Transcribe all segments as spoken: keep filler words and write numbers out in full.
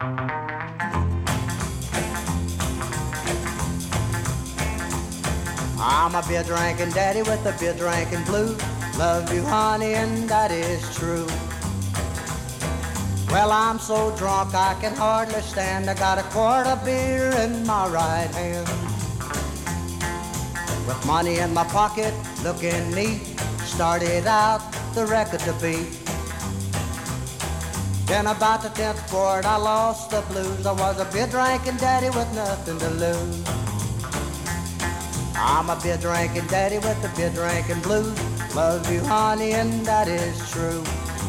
I'm a beer drinking daddy with a beer drinking blues. Love you, honey, and that is true. Well, I'm so drunk I can hardly stand. I got a quart of beer in my right hand. With money in my pocket, looking neat, started out the record to beat. Then about the tenth quart I lost the blues. I was a beer drinking daddy with nothing to lose. I'm a beer drinking daddy with the beer drinking blues. Love you, honey, and that is true.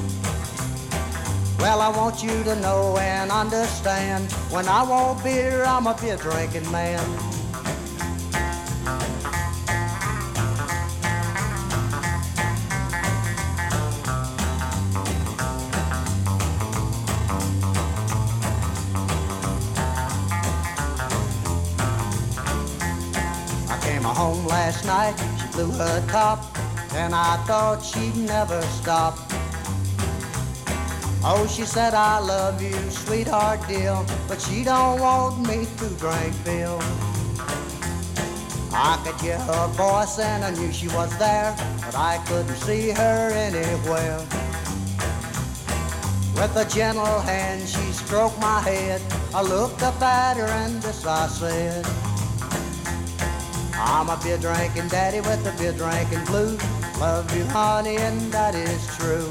Well, I want you to know and understand, when I want beer, I'm a beer drinking man. I came home last night, she blew her top, and I thought she'd never stop. Oh, she said, I love you, sweetheart dear, but she don't want me to drink beer. I could hear her voice and I knew she was there, but I couldn't see her anywhere. With a gentle hand she stroked my head. I looked up at her and this I said, I'm a beer drinking daddy with a beer drinking blues. Love you, honey, and that is true.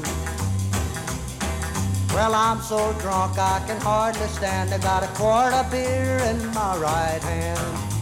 Well, I'm so drunk I can hardly stand. I got a quart of beer in my right hand.